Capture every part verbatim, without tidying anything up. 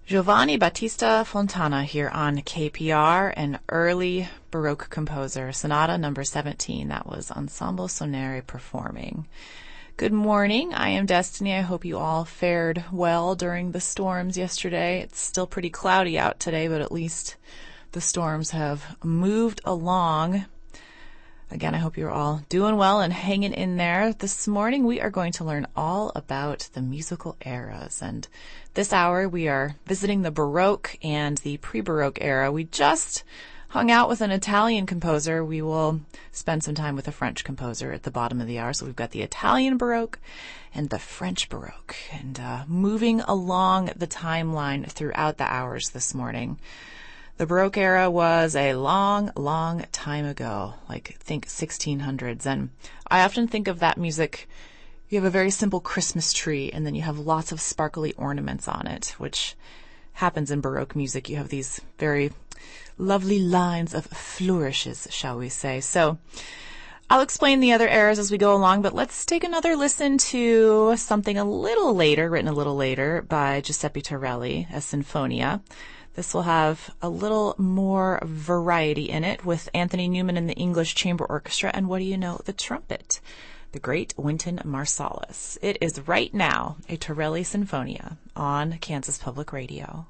Giovanni Battista Fontana here on K P R, an early Baroque composer, Sonata number seventeen. That was Ensemble Sonore performing. Good morning. I am Destiny. I hope you all fared well during the storms yesterday. It's still pretty cloudy out today, but at least the storms have moved along. Again, I hope you're all doing well and hanging in there. This morning we are going to learn all about the musical eras, and this hour we are visiting the Baroque and the pre-Baroque era. We just hung out with an Italian composer. We will spend some time with a French composer at the bottom of the hour. So we've got the Italian Baroque and the French Baroque, and uh, moving along the timeline throughout the hours this morning. The Baroque era was a long, long time ago, like think sixteen hundreds, and I often think of that music. You have a very simple Christmas tree, and then you have lots of sparkly ornaments on it, which happens in Baroque music. You have these very lovely lines of flourishes, shall we say. So I'll explain the other eras as we go along, but let's take another listen to something a little later, written a little later, by Giuseppe Torelli, a Sinfonia. This will have a little more variety in it, with Anthony Newman and the English Chamber Orchestra, and what do you know, the trumpet, the great Wynton Marsalis. It is right now a Torelli Sinfonia on Kansas Public Radio.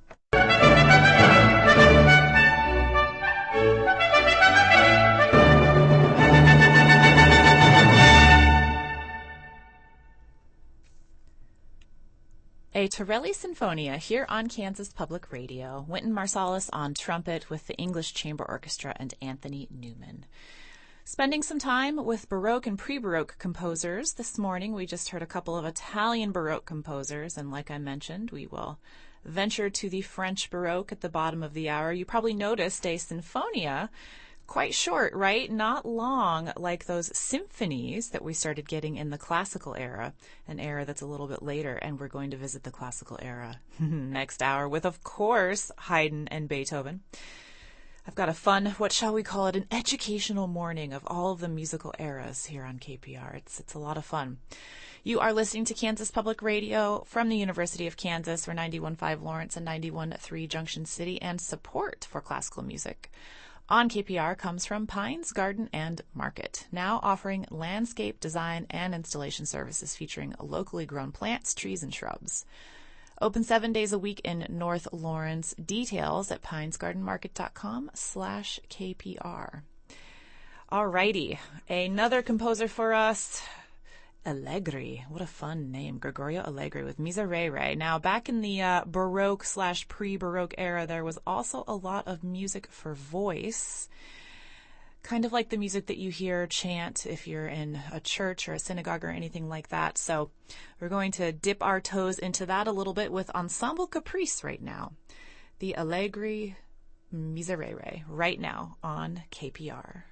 A Torelli Sinfonia here on Kansas Public Radio. Wynton Marsalis on trumpet with the English Chamber Orchestra and Anthony Newman. Spending some time with Baroque and pre-Baroque composers. This morning we just heard a couple of Italian Baroque composers, and like I mentioned, we will venture to the French Baroque at the bottom of the hour. You probably noticed a Sinfonia, quite short, right? Not long, like those symphonies that we started getting in the classical era, an era that's a little bit later, and we're going to visit the classical era next hour with, of course, Haydn and Beethoven. I've got a fun, what shall we call it, an educational morning of all of the musical eras here on K P R. It's, it's a lot of fun. You are listening to Kansas Public Radio from the University of Kansas. We're ninety-one point five Lawrence and ninety-one point three Junction City, and support for classical music on K P R comes from Pines Garden and Market, now offering landscape design and installation services featuring locally grown plants, trees, and shrubs. Open seven days a week in North Lawrence. Details at pinesgardenmarket.com slash KPR. Alrighty, another composer for us, Allegri. What a fun name, Gregorio Allegri with Miserere. Now, back in the uh, Baroque slash pre-Baroque era, there was also a lot of music for voice, kind of like the music that you hear chant if you're in a church or a synagogue or anything like that. So we're going to dip our toes into that a little bit with Ensemble Caprice right now. The Allegri Miserere right now on K P R.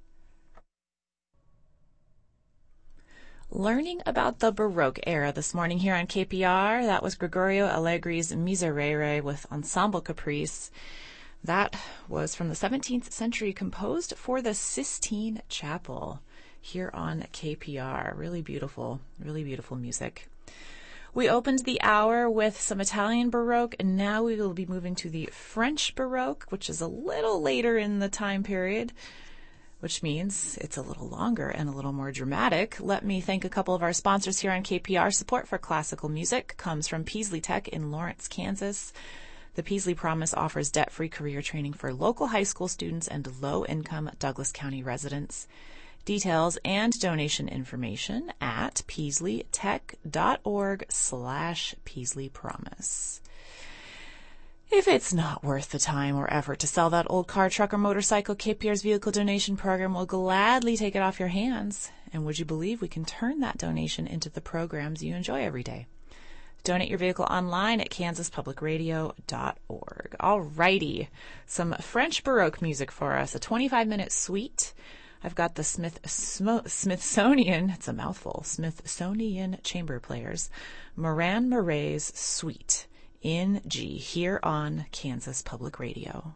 Learning about the Baroque era this morning here on K P R. That was Gregorio Allegri's Miserere with Ensemble Caprice. That was from the seventeenth century, composed for the Sistine Chapel here on K P R. Really beautiful, really beautiful music. We opened the hour with some Italian Baroque, and now we will be moving to the French Baroque, which is a little later in the time period, which means it's a little longer and a little more dramatic. Let me thank a couple of our sponsors here on K P R. Support for classical music comes from Peaslee Tech in Lawrence, Kansas. The Peaslee Promise offers debt-free career training for local high school students and low-income Douglas County residents. Details and donation information at peasleetech.org slash Peaslee Promise. If it's not worth the time or effort to sell that old car, truck, or motorcycle, K P R's vehicle donation program will gladly take it off your hands. And would you believe we can turn that donation into the programs you enjoy every day? Donate your vehicle online at kansas public radio dot org. Alrighty, some French Baroque music for us, a twenty-five minute suite. I've got the Smith Smo- Smithsonian, it's a mouthful, Smithsonian Chamber Players, Moran Murray's Suite in G here on Kansas Public Radio.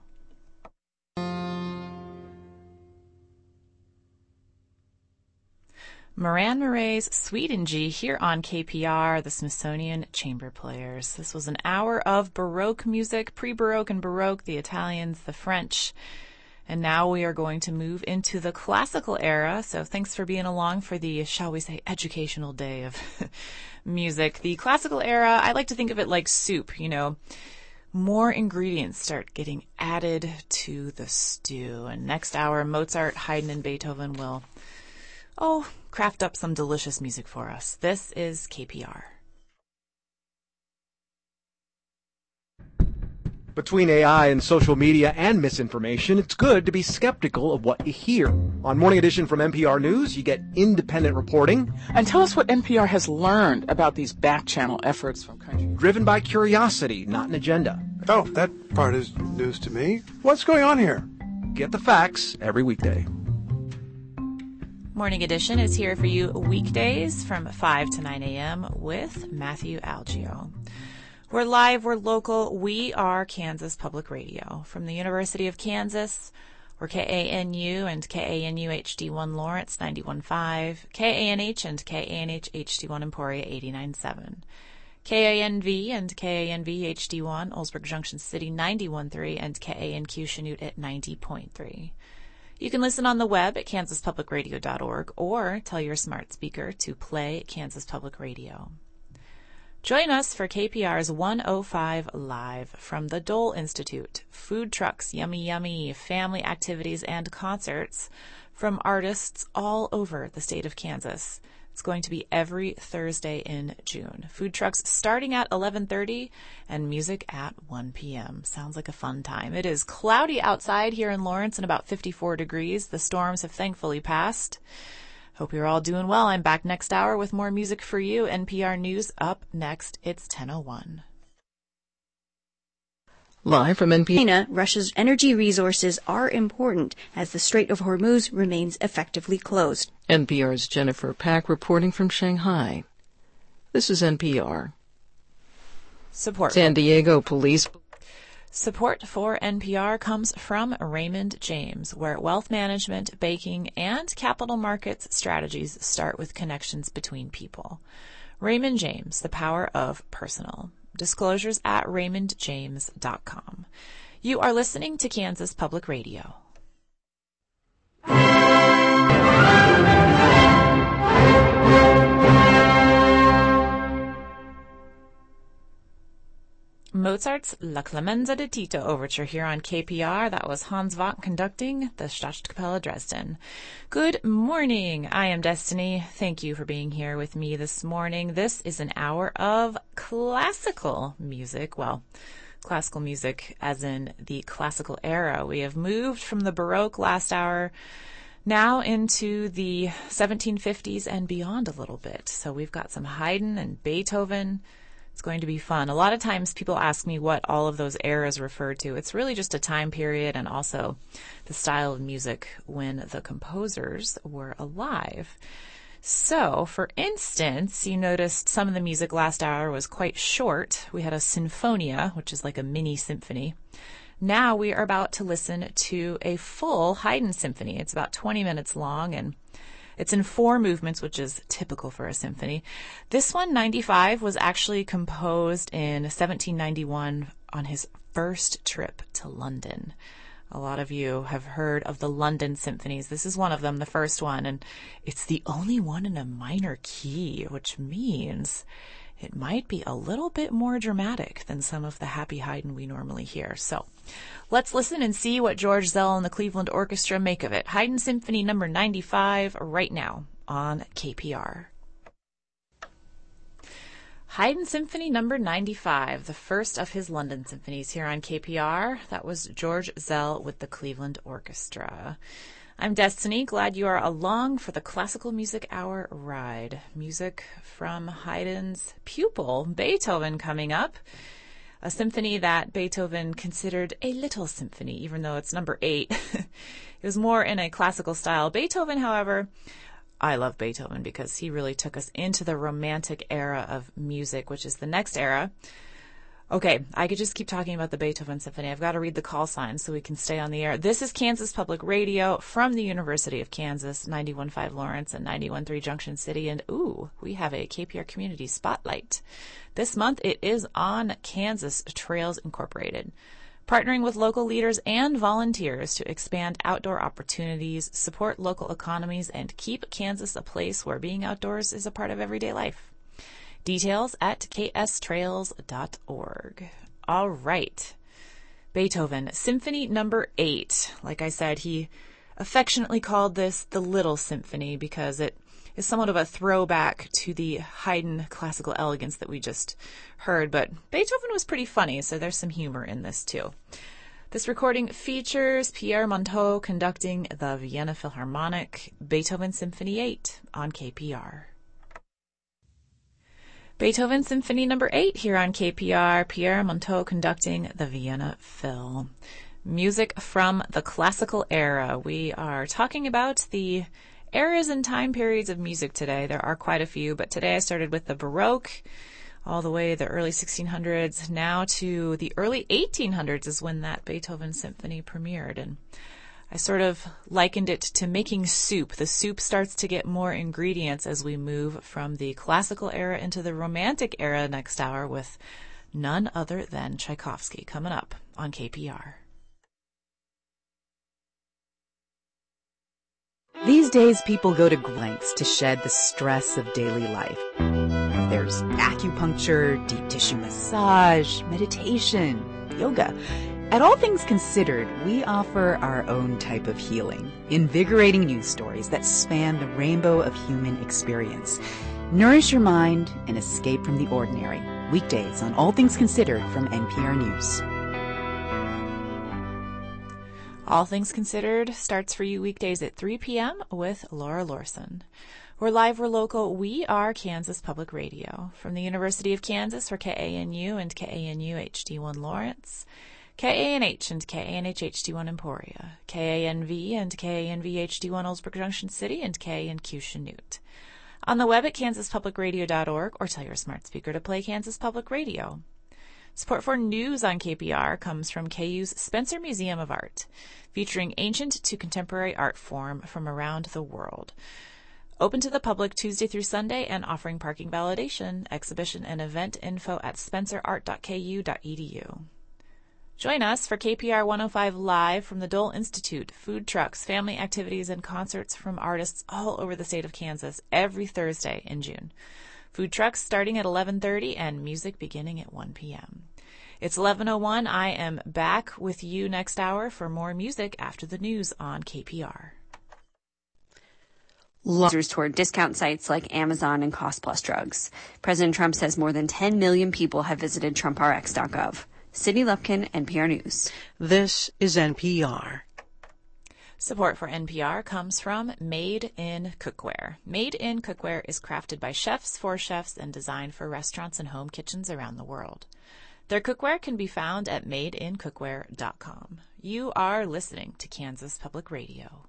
Moran Murray's Swedenji here on K P R, the Smithsonian Chamber Players. This was an hour of Baroque music, pre-Baroque and Baroque, the Italians, the French. And now we are going to move into the classical era. So thanks for being along for the, shall we say, educational day of music. The classical era, I like to think of it like soup, you know. More ingredients start getting added to the stew. And next hour, Mozart, Haydn, and Beethoven will, oh, craft up some delicious music for us. This is K P R. Between A I and social media and misinformation, it's good to be skeptical of what you hear. On Morning Edition from N P R News, you get independent reporting. And tell us what N P R has learned about these back-channel efforts from countries. Driven by curiosity, not an agenda. Oh, that part is news to me. What's going on here? Get the facts every weekday. Morning Edition is here for you weekdays from five to nine a.m. with Matthew Algio. We're live, we're local, we are Kansas Public Radio. From the University of Kansas, we're K A N U and K A N U H D one Lawrence ninety-one point five, K A N H and K A N H H D one Emporia eighty-nine point seven, K A N V and K A N V H D one Oldsburg Junction City ninety-one point three, and K A N Q Chanute at ninety point three. You can listen on the web at kansas public radio dot org or tell your smart speaker to play Kansas Public Radio. Join us for K P R's one oh five Live from the Dole Institute. Food trucks, yummy, yummy, family activities, and concerts from artists all over the state of Kansas. It's going to be every Thursday in June. Food trucks starting at eleven thirty and music at one p.m. Sounds like a fun time. It is cloudy outside here in Lawrence and about fifty-four degrees. The storms have thankfully passed. Hope you're all doing well. I'm back next hour with more music for you. N P R News up next. It's ten oh one. Live from N P R. China, Russia's energy resources are important as the Strait of Hormuz remains effectively closed. N P R's Jennifer Pack reporting from Shanghai. This is N P R. Support. San Diego police. Support for N P R comes from Raymond James, where wealth management, banking, and capital markets strategies start with connections between people. Raymond James, the power of personal. Disclosures at raymond james dot com. You are listening to Kansas Public Radio. Mozart's La Clemenza di Tito Overture here on K P R. That was Hans Vogt conducting the Staatskapelle Dresden. Good morning. I am Destiny. Thank you for being here with me this morning. This is an hour of classical music. Well, classical music as in the classical era. We have moved from the Baroque last hour now into the seventeen fifties and beyond a little bit. So we've got some Haydn and Beethoven. It's going to be fun. A lot of times people ask me what all of those eras refer to. It's really just a time period and also the style of music when the composers were alive. So, for instance, you noticed some of the music last hour was quite short. We had a sinfonia, which is like a mini symphony. Now we are about to listen to a full Haydn symphony. It's about twenty minutes long, and it's in four movements, which is typical for a symphony. This one, ninety-five, was actually composed in seventeen ninety-one on his first trip to London. A lot of you have heard of the London symphonies. This is one of them, the first one, and it's the only one in a minor key, which means it might be a little bit more dramatic than some of the happy Haydn we normally hear. So let's listen and see what George Zell and the Cleveland Orchestra make of it. Haydn Symphony number ninety-five right now on K P R. Haydn Symphony number ninety-five, the first of his London symphonies here on K P R. That was George Zell with the Cleveland Orchestra. I'm Destiny. Glad you are along for the Classical Music Hour ride. Music from Haydn's pupil, Beethoven, coming up. A symphony that Beethoven considered a little symphony, even though it's number eight. It was more in a classical style. Beethoven, however, I love Beethoven because he really took us into the Romantic era of music, which is the next era. Okay, I could just keep talking about the Beethoven Symphony. I've got to read the call signs so we can stay on the air. This is Kansas Public Radio from the University of Kansas, ninety-one point five Lawrence and ninety-one point three Junction City. And ooh, we have a K P R Community Spotlight. This month it is on Kansas Trails Incorporated, partnering with local leaders and volunteers to expand outdoor opportunities, support local economies, and keep Kansas a place where being outdoors is a part of everyday life. Details at k s trails dot org. All right. Beethoven, Symphony Number eight. Like I said, he affectionately called this the Little Symphony because it is somewhat of a throwback to the Haydn classical elegance that we just heard. But Beethoven was pretty funny, so there's some humor in this too. This recording features Pierre Monteau conducting the Vienna Philharmonic, Beethoven Symphony eight on K P R. Beethoven Symphony Number eight here on K P R, Pierre Monteau conducting the Vienna Phil. Music from the classical era. We are talking about the eras and time periods of music today. There are quite a few, but today I started with the Baroque, all the way the early sixteen hundreds, now to the early eighteen hundreds is when that Beethoven Symphony premiered. And I sort of likened it to making soup. The soup starts to get more ingredients as we move from the classical era into the romantic era next hour with none other than Tchaikovsky coming up on K P R. These days, people go to lengths to shed the stress of daily life. There's acupuncture, deep tissue massage, meditation, yoga. At All Things Considered, we offer our own type of healing, invigorating news stories that span the rainbow of human experience. Nourish your mind and escape from the ordinary. Weekdays on All Things Considered from N P R News. All Things Considered starts for you weekdays at three p.m. with Laura Lorson. We're live, we're local, we are Kansas Public Radio. From the University of Kansas for K A N U and K A N U H D one Lawrence, K A N H and K A N H H D one Emporia, K A N V and K A N V H D one Oldsburg Junction City, and K A N Q Chanute. On the web at kansas public radio dot org or tell your smart speaker to play Kansas Public Radio. Support for news on K P R comes from K U's Spencer Museum of Art, featuring ancient to contemporary art form from around the world. Open to the public Tuesday through Sunday and offering parking validation, exhibition, and event info at spencer art dot k u dot e d u. Join us for K P R one oh five Live from the Dole Institute, food trucks, family activities, and concerts from artists all over the state of Kansas every Thursday in June. Food trucks starting at eleven thirty and music beginning at one p.m. It's eleven oh one. I am back with you next hour for more music after the news on K P R. Users toward discount sites like Amazon and Cost Plus Drugs. President Trump says more than ten million people have visited trump r x dot gov. Sydney Lupkin, N P R News. This is N P R. Support for N P R comes from Made in Cookware. Made in Cookware is crafted by chefs for chefs and designed for restaurants and home kitchens around the world. Their cookware can be found at made in cookware dot com. You are listening to Kansas Public Radio.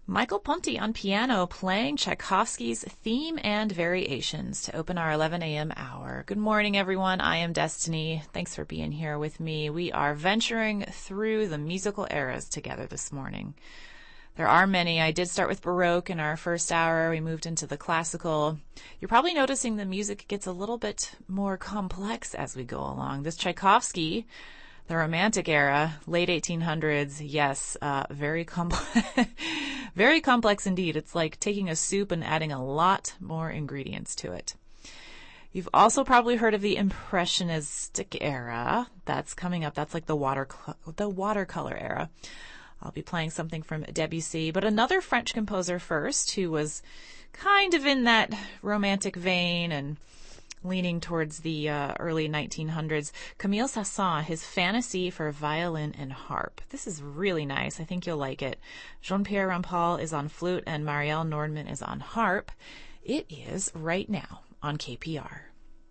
Michael Ponti on piano playing Tchaikovsky's Theme and Variations to open our eleven a.m. hour. Good morning, everyone. I am Destiny. Thanks for being here with me. We are venturing through the musical eras together this morning. There are many. I did start with Baroque in our first hour. We moved into the classical. You're probably noticing the music gets a little bit more complex as we go along. This Tchaikovsky, the Romantic era, late eighteen hundreds, yes, uh, very complex, very complex indeed. It's like taking a soup and adding a lot more ingredients to it. You've also probably heard of the Impressionistic era. That's coming up. That's like the water, the watercolor era. I'll be playing something from Debussy, but another French composer first who was kind of in that romantic vein and leaning towards the uh, early nineteen hundreds, Camille Saint-Saëns, his Fantasy for Violin and Harp. This is really nice. I think you'll like it. Jean-Pierre Rampal is on flute and Marielle Nordman is on harp. It is right now on K P R.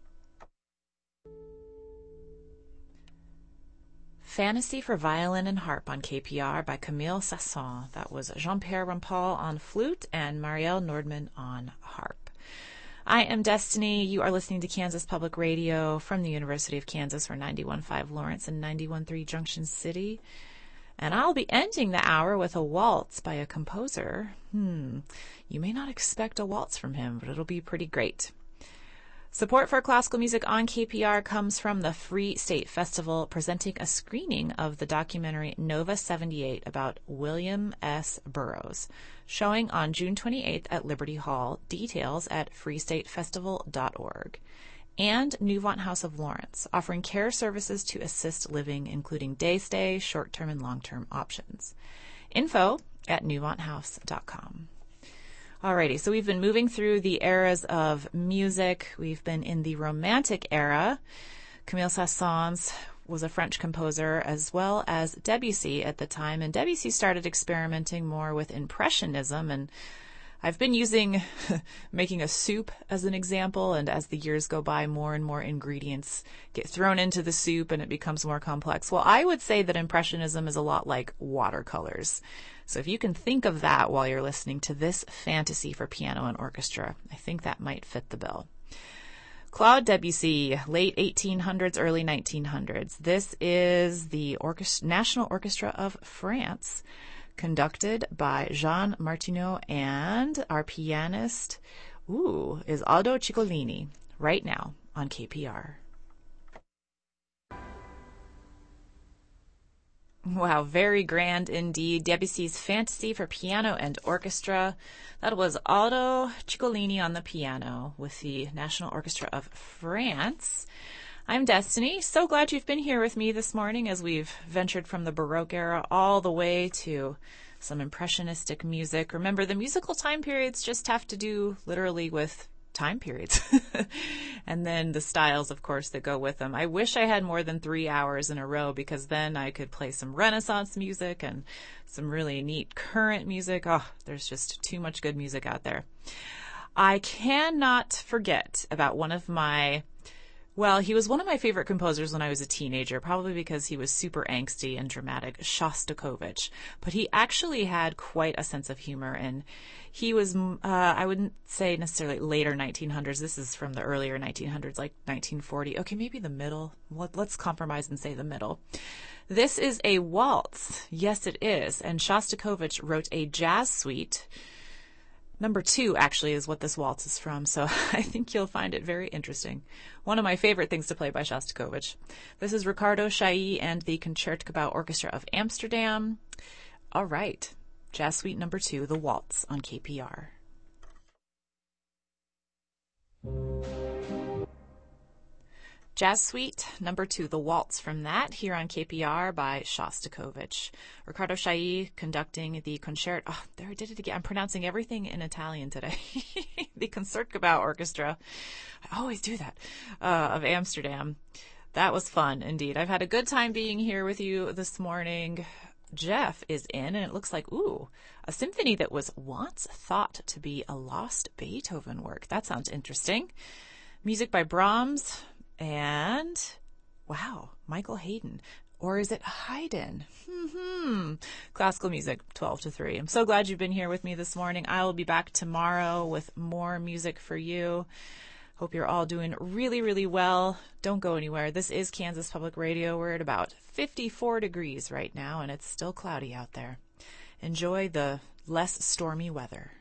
Fantasy for Violin and Harp on K P R by Camille Saint-Saëns. That was Jean-Pierre Rampal on flute and Marielle Nordman on harp. I am Destiny. You are listening to Kansas Public Radio from the University of Kansas for ninety-one point five Lawrence and ninety-one point three Junction City. And I'll be ending the hour with a waltz by a composer. Hmm, you may not expect a waltz from him, but it'll be pretty great. Support for classical music on K P R comes from the Free State Festival, presenting a screening of the documentary Nova seventy-eight about William S. Burroughs, showing on June twenty-eighth at Liberty Hall. Details at free state festival dot org. And Newvant House of Lawrence, offering care services to assist living, including day stay, short-term, and long-term options. Info at newvant house dot com. Alrighty, so we've been moving through the eras of music. We've been in the Romantic era. Camille Saint-Saëns was a French composer, as well as Debussy at the time. And Debussy started experimenting more with Impressionism. And I've been using making a soup as an example. And as the years go by, more and more ingredients get thrown into the soup and it becomes more complex. Well, I would say that Impressionism is a lot like watercolors. So if you can think of that while you're listening to this Fantasy for Piano and Orchestra, I think that might fit the bill. Claude Debussy, late eighteen hundreds, early nineteen hundreds. This is the Orchestra, National Orchestra of France, conducted by Jean Martineau, and our pianist, ooh, is Aldo Ciccolini, right now on K P R. Wow, very grand indeed. Debussy's Fantasy for Piano and Orchestra. That was Aldo Ciccolini on the piano with the National Orchestra of France. I'm Destiny. So glad you've been here with me this morning as we've ventured from the Baroque era all the way to some impressionistic music. Remember, the musical time periods just have to do literally with time periods. And then the styles, of course, that go with them. I wish I had more than three hours in a row, because then I could play some Renaissance music and some really neat current music. Oh, there's just too much good music out there. I cannot forget about one of my Well, he was one of my favorite composers when I was a teenager, probably because he was super angsty and dramatic, Shostakovich. But he actually had quite a sense of humor, and he was, uh, I wouldn't say necessarily later nineteen hundreds. This is from the earlier nineteen hundreds, like nineteen forty. Okay, maybe the middle. Let, let's compromise and say the middle. This is a waltz. Yes, it is. And Shostakovich wrote a jazz suite. Number two, actually, is what this waltz is from, so I think you'll find it very interesting. One of my favorite things to play by Shostakovich. This is Ricardo Chailly and the Concertgebouw Orchestra of Amsterdam. All right, Jazz Suite number two, the waltz on K P R. Jazz Suite number two, the waltz from that, here on K P R by Shostakovich. Ricardo Chailly conducting the concert. Oh, there I did it again. I'm pronouncing everything in Italian today. The Concertgebouw Orchestra. I always do that. Uh, of Amsterdam. That was fun, indeed. I've had a good time being here with you this morning. Jeff is in, and it looks like, ooh, a symphony that was once thought to be a lost Beethoven work. That sounds interesting. Music by Brahms. And, wow, Michael Haydn. Or is it Haydn? Hmm. Classical music, twelve to three. I'm so glad you've been here with me this morning. I will be back tomorrow with more music for you. Hope you're all doing really, really well. Don't go anywhere. This is Kansas Public Radio. We're at about fifty-four degrees right now, and it's still cloudy out there. Enjoy the less stormy weather.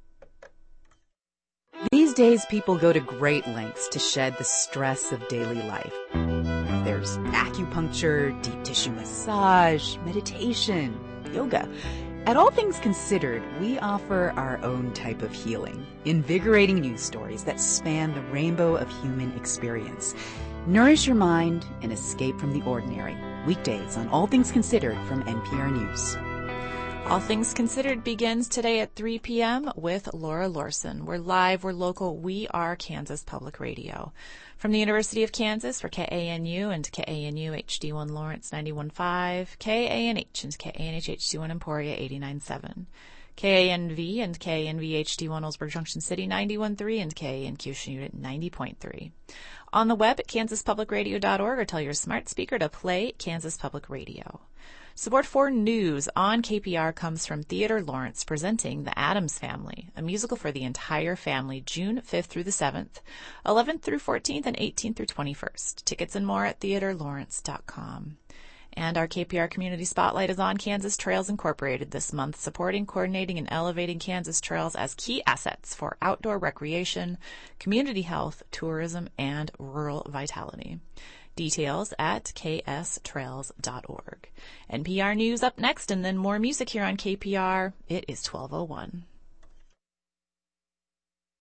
These days, people go to great lengths to shed the stress of daily life. There's acupuncture, deep tissue massage, meditation, yoga. At All Things Considered, we offer our own type of healing, invigorating news stories that span the rainbow of human experience. Nourish your mind and escape from the ordinary. Weekdays on All Things Considered from N P R News. All Things Considered begins today at three p.m. with Laura Lorson. We're live, we're local, we are Kansas Public Radio. From the University of Kansas for K A N U and K A N U H D one Lawrence ninety-one point five, K A N H and K A N H H D one Emporia eighty-nine point seven, K A N V and K A N V H D one Ellsberg Junction City ninety-one point three, and K A N Q Unit ninety point three. On the web at kansas public radio dot org, or tell your smart speaker to play Kansas Public Radio. Support for news on K P R comes from Theater Lawrence presenting The Addams Family, a musical for the entire family, June fifth through the seventh, eleventh through fourteenth, and eighteenth through twenty-first. Tickets and more at theater lawrence dot com. And our K P R Community Spotlight is on Kansas Trails Incorporated this month, supporting, coordinating, and elevating Kansas trails as key assets for outdoor recreation, community health, tourism, and rural vitality. Details at k s trails dot org. N P R News up next, and then more music here on K P R. It is twelve oh one.